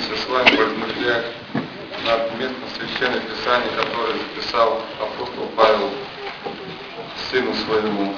вместе с вами размышлять над местом Священного Писания, которое записал апостол Павел сыну своему,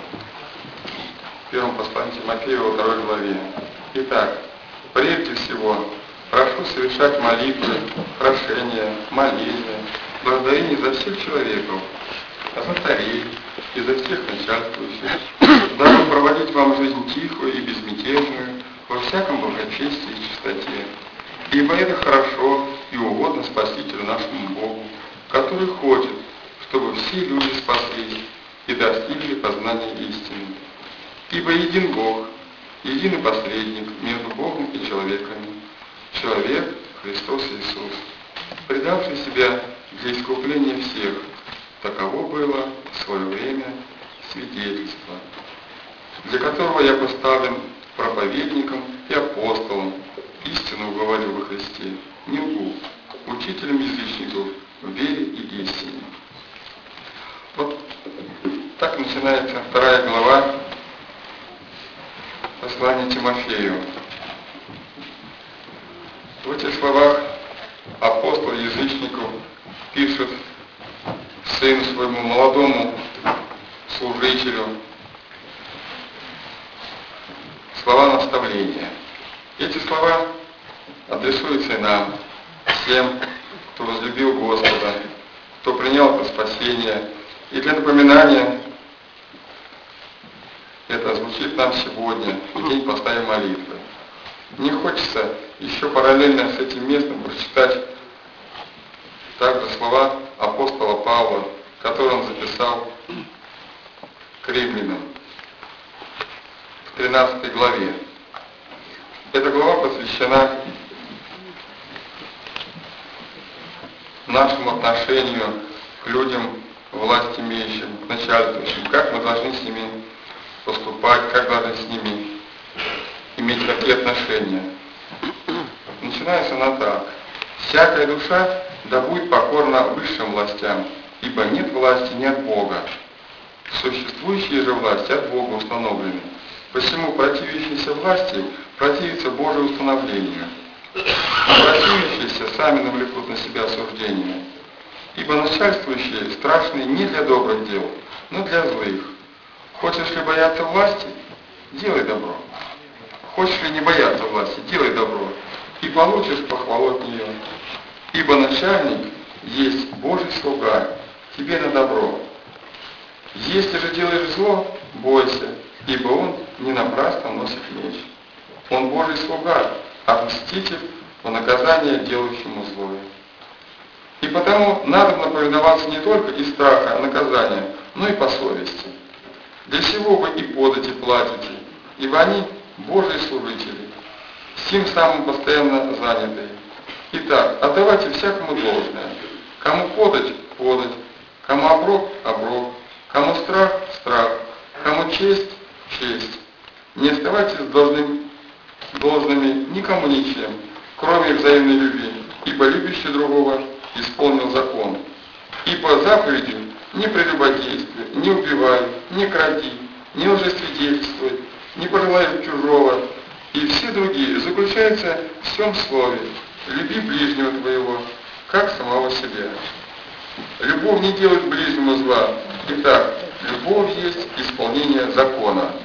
в первом послании Тимофею, во 2 главе. Итак, прежде всего, прошу совершать молитвы, прошения, моления, благодарение за всех человеков, за царей и за всех начальствующих, дабы проводить вам жизнь тихую и безмятежную, во всяком благочестии и чистоте. Ибо это хорошо и угодно Спасителю нашему Богу, который хочет, чтобы все люди спаслись и достигли познания истины. Ибо един Бог, единый посредник между Богом и человеками, человек Христос Иисус, предавший себя для искупления всех. Таково было в свое время свидетельство, для которого я поставлен проповедником и апостолом, истину говорю во Христе, не лгу, учителем язычников в вере и истине. Вот так начинается 2 глава послания Тимофею. В этих словах апостол язычников пишет сыну своему молодому служителю слова наставления. Эти слова адресуются и нам, всем, кто возлюбил Господа, кто принял это спасение. И для напоминания это звучит нам сегодня, в день поста и молитвы. Мне хочется еще параллельно с этим местом прочитать также слова апостола Павла, которые он записал к римлянам в 13 главе. Эта глава посвящена нашему отношению к людям, власть имеющим, к начальствующим, как мы должны с ними поступать, как должны с ними иметь такие отношения. Начинается она так. «Всякая душа да будет покорна высшим властям, ибо нет власти ни от Бога. Существующие же власти от Бога установлены. Посему противящиеся власти противятся Божию установлению, а противящиеся сами навлекут на себя осуждение. Ибо начальствующие страшны не для добрых дел, но для злых. Хочешь ли бояться власти? Делай добро. Хочешь ли не бояться власти? Делай добро. И получишь похвалу от нее. Ибо начальник есть Божий слуга, тебе на добро. Если же делаешь зло, бойся, ибо он не напрасно носит меч. Он Божий слуга, а мститель по наказанию делающему злое. И потому надо повиноваться не только из страха наказания, но и по совести. Для сего вы и подати платите, ибо они Божьи служители, сим самым постоянно занятые. Итак, отдавайте всякому должное. Кому подать – подать, кому оброк – оброк, кому страх – страх, кому честь – честь. Не оставайтесь должными никому ничем, кроме взаимной любви, ибо любящий другого исполнил закон. Ибо заповедью не прелюбодействуй, не убивай, не кради, не лжесвидетельствуй, не пожелай чужого, и все другие заключаются в всем слове. Люби ближнего твоего, как самого себя. Любовь не делает ближнему зла. Итак, любовь есть исполнение закона.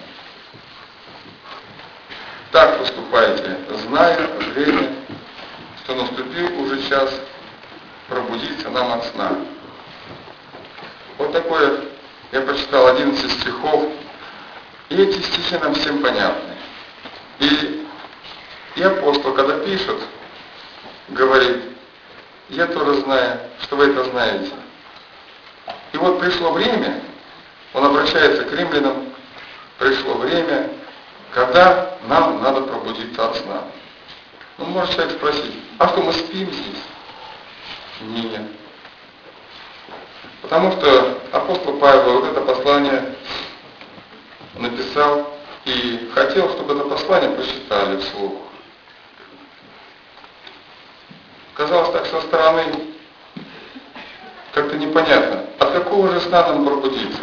Так поступайте, зная время, что наступил уже час пробудиться нам от сна. Вот такое я прочитал 11 стихов, и эти стихи нам всем понятны. И апостол, когда пишет, говорит, я тоже знаю, что вы это знаете. И вот пришло время, он обращается к римлянам, пришло время, когда нам надо пробудиться от сна. Ну, может человек спросить, а что мы спим здесь? Нет. Потому что апостол Павел вот это послание написал и хотел, чтобы это послание прочитали вслух. Казалось так со стороны как-то непонятно, от какого же сна нам пробудиться.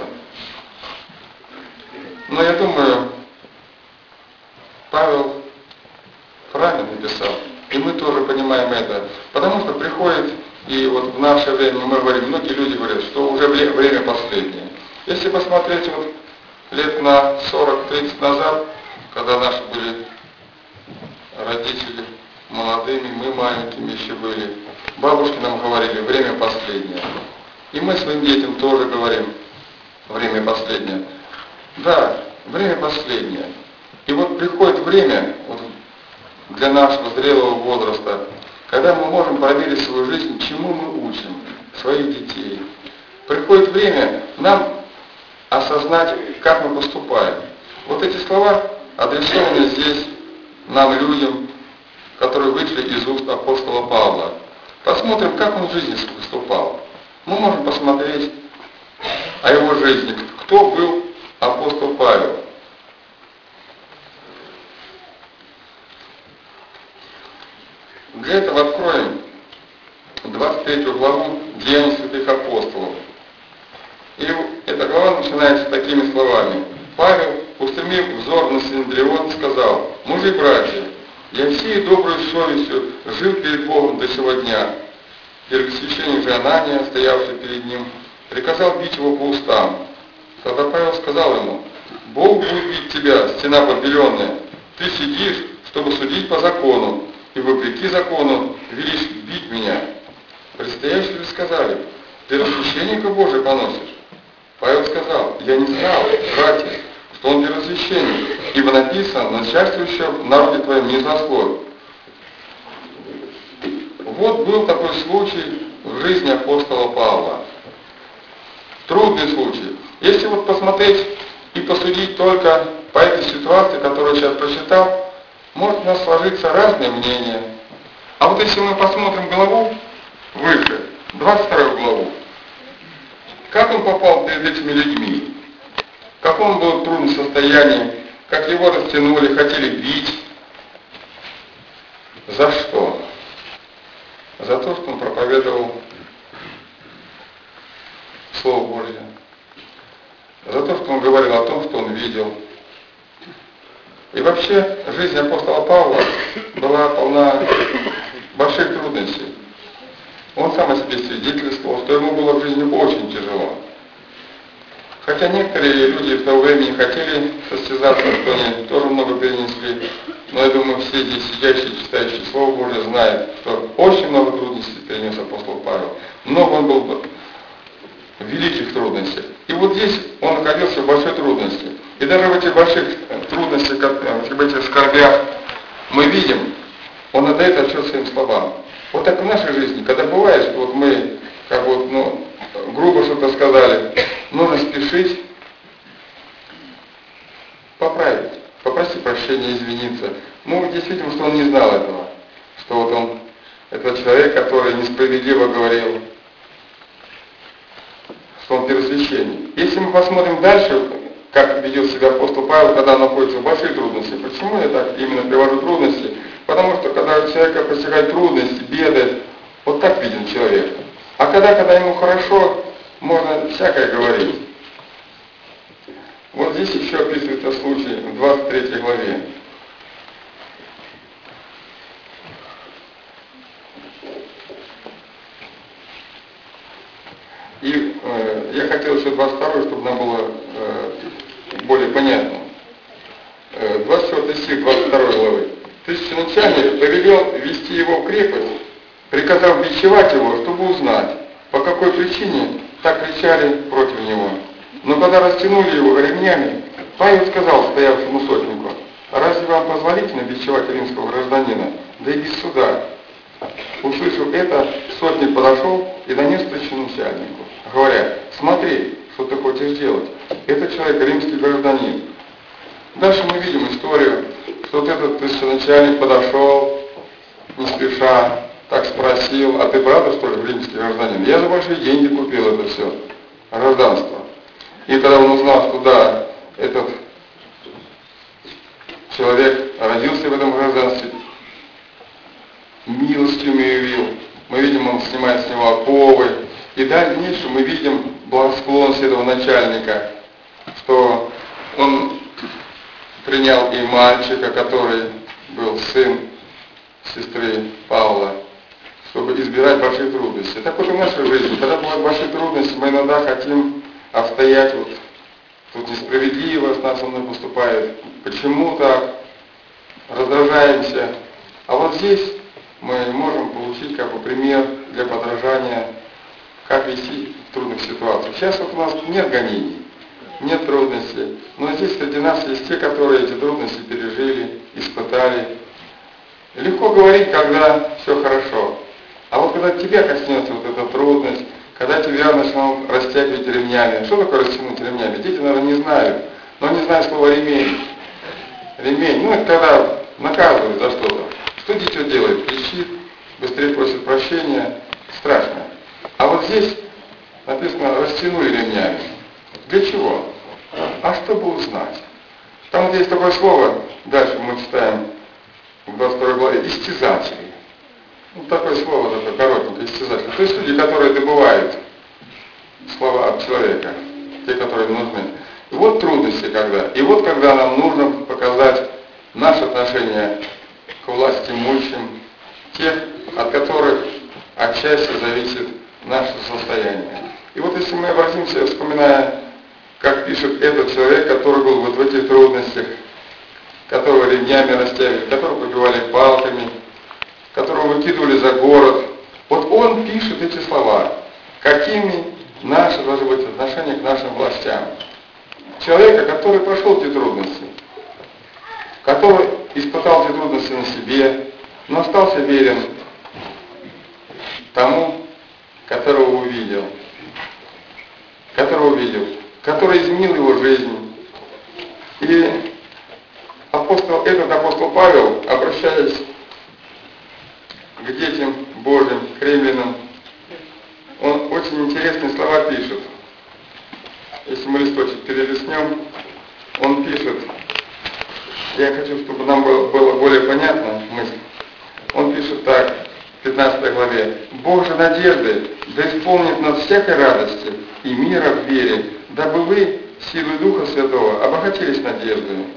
Но я думаю, Павел правильно написал. И мы тоже понимаем это. Потому что приходит, и вот в наше время, мы говорим, многие люди говорят, что уже время последнее. Если посмотреть вот лет на 40-30 назад, когда наши были родители молодыми, мы маленькими еще были, бабушки нам говорили, время последнее. И мы своим детям тоже говорим, время последнее. Да, время последнее. И вот приходит время вот, для нашего зрелого возраста, когда мы можем проверить свою жизнь, чему мы учим своих детей. Приходит время нам осознать, как мы поступаем. Вот эти слова адресованы здесь нам, людям, которые вышли из уст апостола Павла. Посмотрим, как он в жизни поступал. Мы можем посмотреть о его жизни. Кто был апостол Павел? Для этого откроем 23 главу Деяний святых апостолов. И эта глава начинается такими словами. Павел, устремив взор на Синедрион, сказал: «Мужи и братья, я всей доброй совестью жил перед Богом до сего дня». Первосвященник же Анания, стоявший перед ним, приказал бить его по устам. Тогда Павел сказал ему: «Бог будет бить тебя, стена побеленная. Ты сидишь, чтобы судить по закону, и вопреки закону велишь бить меня». Предстоящие же сказали: «Первосвященника Божия поносишь». Павел сказал: «Я не знал, братья, что он первосвященник, ибо написано: начальствующего в народе твоем не злословит». Вот был такой случай в жизни апостола Павла. Трудный случай. Если вот посмотреть и посудить только по этой ситуации, которую я сейчас прочитал, может у нас сложиться разные мнения. А вот если мы посмотрим главу выше, 22 главу, как он попал перед этими людьми, в каком был трудном состоянии, как его растянули, хотели бить. За что? За то, что он проповедовал Слово Божье. За то, что он говорил о том, что он видел. И вообще, жизнь апостола Павла была полна больших трудностей. Он сам о себе свидетельствовал, что ему было в жизни очень тяжело. Хотя некоторые люди в то время не хотели состязаться, что они тоже много перенесли. Но я думаю, все здесь сидящие, читающие Слово Божие знают, что очень много трудностей перенес апостол Павел. Много он был в великих трудностях. И вот здесь он находился в большой трудности. И даже в этих больших трудностях, в этих скорбях, мы видим, он отдает отчет своим словам. Вот так в нашей жизни, когда бывает, что вот мы, как вот, грубо что-то сказали, нужно спешить поправить, попросить прощения, извиниться. Мы здесь видим, что он не знал этого, что вот он, это человек, который несправедливо говорил, что он первосвященник. Если мы посмотрим дальше, как ведет себя апостол Павел, когда он находится в больших трудностях. Почему я так именно привожу трудности? Потому что когда человека постигают трудности, беды, вот так виден человек. А когда ему хорошо, можно всякое говорить. Вот здесь еще описывается случай в 23 главе. И я хотел еще 22, чтобы нам было более понятно. 24 стих 22 главы. Тысяченачальник повелел вести его в крепость, приказав бичевать его, чтобы узнать, по какой причине так кричали против него. Но когда растянули его ремнями, Павел сказал стоявшему сотнику: «Разве вам позволительно бичевать римского гражданина, да и без суда?» Услышав это, сотник подошел и донес тысяченачальнику, говоря: «Смотри, что ты хочешь делать. Этот человек римский гражданин». Дальше мы видим историю, что вот этот тысяченачальник подошел, не спеша, так спросил: «А ты правда, что ли, римский гражданин?» «Я за большие деньги купил это все, гражданство». И когда он узнал, что да, этот человек родился в этом гражданстве, милостью явил, мы видим, он снимает с него оковы. И дальше мы видим благосклонность этого начальника, что он принял и мальчика, который был сын сестры Павла, чтобы избирать больших трудностей. Так вот и в нашей жизни, когда бывают большие трудности, мы иногда хотим обстоять, вот тут несправедливо с нас со мной поступает, почему так, раздражаемся. А вот здесь мы можем получить как бы пример для подражания, как вести в трудных ситуациях. Сейчас вот у нас нет гонений, нет трудностей, но здесь среди нас есть те, которые эти трудности пережили, испытали. Легко говорить, когда все хорошо. А вот когда тебя коснется вот эта трудность, когда тебя начнут растягивать ремнями. Что такое растянуть ремнями? Дети, наверное, не знают, но они знают слово ремень. Ремень, ну это когда наказывают за что-то. Что дитё делает? Кричит, быстрее просит прощения. Страшно. А вот здесь написано, растянули ремнями. Для чего? А чтобы узнать. Там вот есть такое слово, дальше мы читаем в 22 главе, истязатели. Ну, такое слово, такое коротенькое, истязатели. То есть люди, которые добывают слова от человека, те, которые нужны. И вот трудности когда. И вот когда нам нужно показать наше отношение к власти имущим, тех, от которых отчасти зависит наше состояние. И вот если мы обратимся, вспоминая, как пишет этот человек, который был вот в этих трудностях, которого ремнями растягивали, которого побивали палками, которого выкидывали за город, вот он пишет эти слова, какими наши должны быть отношения к нашим властям. Человека, который прошел эти трудности, который испытал эти трудности на себе, но остался верен тому, которого увидел, который изменил его жизнь. И этот апостол Павел, обращаясь к детям Божьим, к римлянам, он очень интересные слова пишет. Если мы листочек перелистнем, он пишет, я хочу, чтобы нам было более понятна мысль. Он пишет так, в 15 главе. «Бог же надежды да исполнит нас всякой радости и мира в вере, дабы вы, силой Духа Святого, обогатились надеждой.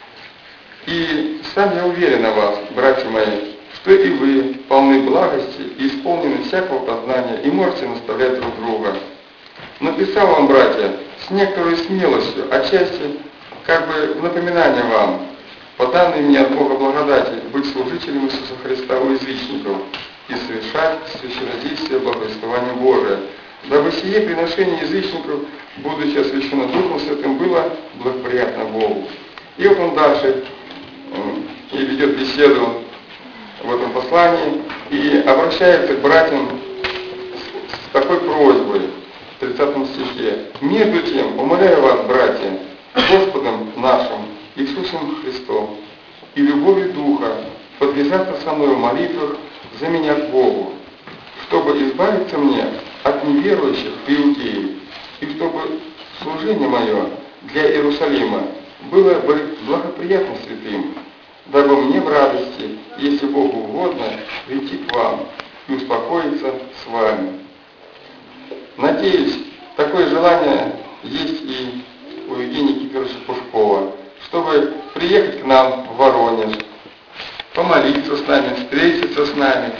И сам я уверен о вас, братья мои, что и вы полны благости и исполнены всякого познания, и можете наставлять друг друга. Написал вам, братья, с некоторой смелостью, отчасти как бы в напоминание вам, по данной мне от Бога благодати, быть служителем Иисуса Христа у язычников и совершать священнодействие благовествования Божия, дабы сие приношение язычников, будучи освящено Духом Святым, было благоприятно Богу». И вот он дальше и ведет беседу в этом послании и обращается к братьям с такой просьбой в 30 стихе. «Между тем, умоляю вас, братья, Господом нашим Иисусом Христом и любовью Духа подвязаться со мной в молитвах за меня к Богу, чтобы избавиться мне от неверующих иудеев, и чтобы служение мое для Иерусалима было бы благоприятно святым, дабы мне в радости, если Богу угодно, прийти к вам и успокоиться с вами». Надеюсь, такое желание есть и у Евгения Кипировича Пушкова, чтобы приехать к нам в Воронеж, помолиться с нами, встретиться с нами.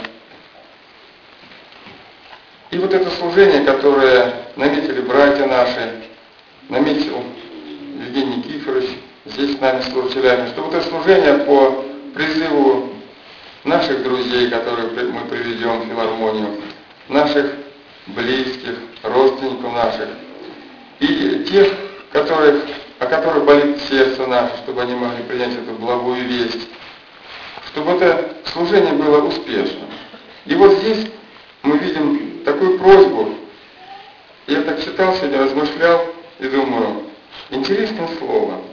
И вот это служение, которое наметили братья наши, наметил Евгений Никифорович, здесь с нами служителями, что вот это служение по призыву наших друзей, которых мы приведем в филармонию, наших близких, родственников наших, и тех, о которых болит сердце наше, чтобы они могли принять эту благую весть, чтобы это служение было успешным. И вот здесь мы видим такую просьбу. Я так читал сегодня, размышлял и думаю, интересное слово.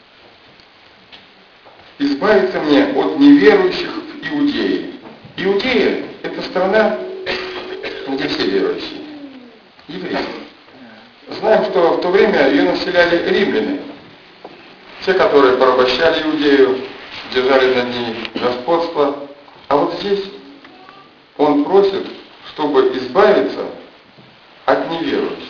«Избавиться мне от неверующих в Иудее». Иудея – это страна, где все верующие. Евреи. Знаем, что в то время ее населяли римляне. Те, которые порабощали Иудею, держали над ней господство. А вот здесь он просит, чтобы избавиться от неверующих.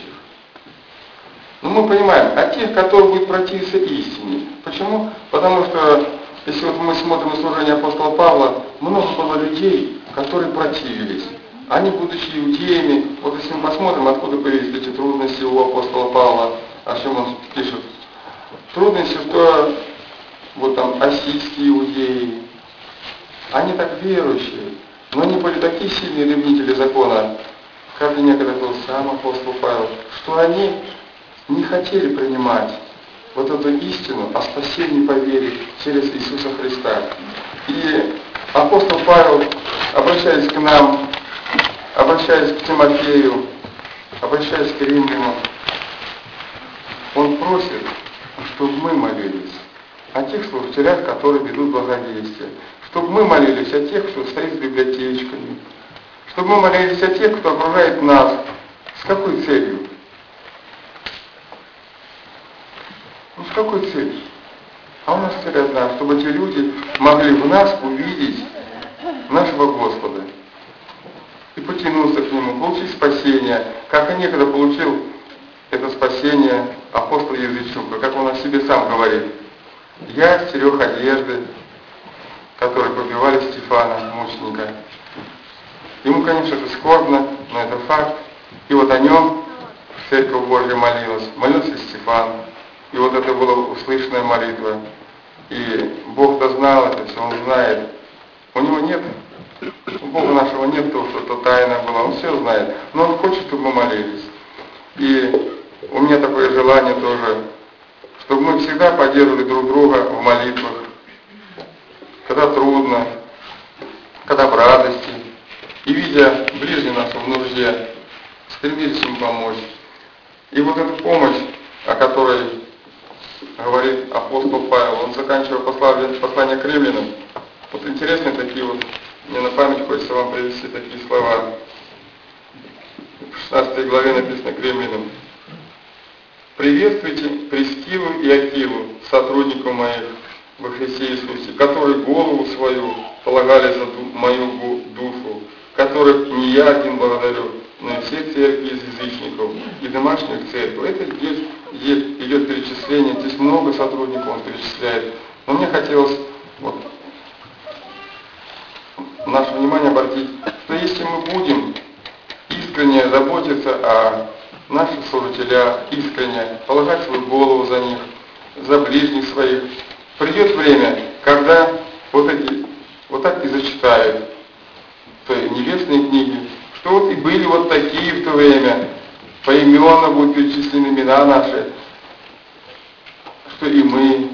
Но мы понимаем, от тех, которые будут противиться истине. Почему? Потому что Если вот мы смотрим на служение апостола Павла, много было людей, которые противились. Они, будучи иудеями, вот если мы посмотрим, откуда появились эти трудности у апостола Павла, о чем он пишет. Трудности, что вот там ассийские иудеи, они так верующие, но они были такие сильные ревнители закона, как и некогда был сам апостол Павел, что они не хотели принимать вот эту истину о спасении по вере через Иисуса Христа. И апостол Павел, обращаясь к нам, обращаясь к Тимофею, обращаясь к римлянам, он просит, чтобы мы молились о тех служителях, которые ведут благовестие, чтобы мы молились о тех, кто стоит с библиотечками, чтобы мы молились о тех, кто окружает нас. С какой целью? Ну, с какой целью? А у нас цель одна, чтобы эти люди могли в нас увидеть нашего Господа и потянуться к Нему, получить спасение, как и некогда получил это спасение апостол Язычука, как он о себе сам говорит. Я стерег одежды, которые побивали Стефана, мученика. Ему, конечно, это скорбно, но это факт. И вот о нем Церковь Божья молилась, молился Стефан. И вот это была услышанная молитва. И Бог-то знал это все, Он знает. У Него нет, у Бога нашего нет того, что это тайна была, Он все знает. Но Он хочет, чтобы мы молились. И у меня такое желание тоже, чтобы мы всегда поддерживали друг друга в молитвах, когда трудно, когда в радости, и видя ближнего нас в нужде, стремились им помочь. И вот эта помощь, о которой говорит апостол Павел, он заканчивая послание к римлянам. Вот интересные такие вот, мне на память хочется вам привести такие слова. В 16 главе написано к римлянам. «Приветствуйте Прискилу и Акилу, сотрудников моих во Христе Иисусе, которые голову свою полагали за мою душу, которых не я один благодарю, но и все церкви из язычников и домашних церквей». Это здесь идет перечисление, здесь много сотрудников он перечисляет. Но мне хотелось вот наше внимание обратить, что если мы будем искренне заботиться о наших служителях, искренне полагать свою голову за них, за ближних своих, придет время, когда вот так и зачитают в небесные книги, что вот и были вот такие в то время, поименно будут перечислены имена наши, что и мы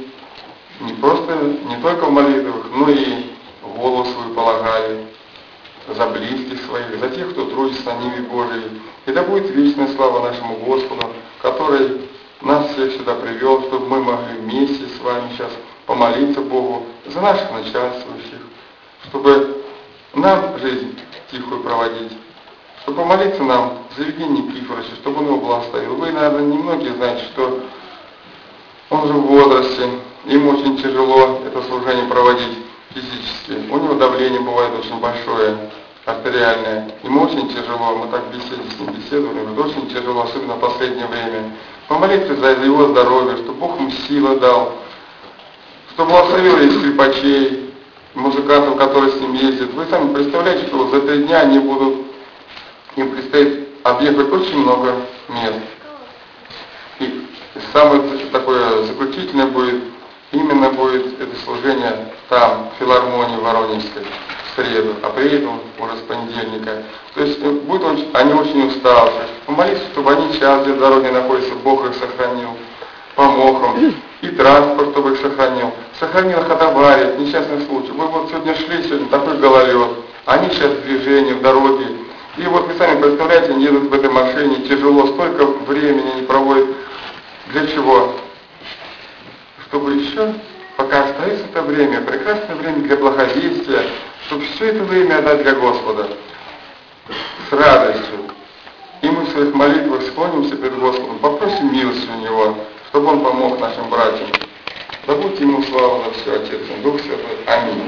не только в молитвах, но и голову свою полагали за близких своих, за тех, кто трудится на ниве Божией. И да будет вечная слава нашему Господу, который нас всех сюда привел, чтобы мы могли вместе с вами сейчас помолиться Богу за наших начальствующих, чтобы нам жизнь тихую проводить, чтобы помолиться нам за Евгения Никифоровича, чтобы он его благословил. Вы, наверное, немногие знаете, что он же в возрасте, ему очень тяжело это служение проводить физически. У него давление бывает очень большое, артериальное. Ему очень тяжело, мы так с ним беседовали, очень тяжело, особенно в последнее время. Помолиться за его здоровье, чтобы Бог ему силы дал, чтобы благословил и скрипачей, музыкантов, которые с ним ездят. Вы сами представляете, что вот за 3 дня им предстоит объехать очень много мест. И самое такое заключительное будет это служение там, в филармонии Воронежской, в среду, а приедут уже с понедельника. То есть они очень уставшие. Помолитесь, чтобы они час где дороги находятся, Бог их сохранил, помог им, и транспорт, чтобы их сохранил их от аварий, от несчастных случаев. Вы вот сегодня такой гололед, они сейчас в движении, в дороге. И вот вы сами представляете, они едут в этой машине, тяжело, столько времени они проводят. Для чего? Чтобы еще, пока остается это время, прекрасное время для благовестия, чтобы все это время отдать для Господа с радостью. И мы в своих молитвах склонимся перед Господом, попросим милости у Него, чтобы Он помог нашим братьям. Да будьте Ему слава за все, Отец и Дух Святой. Аминь.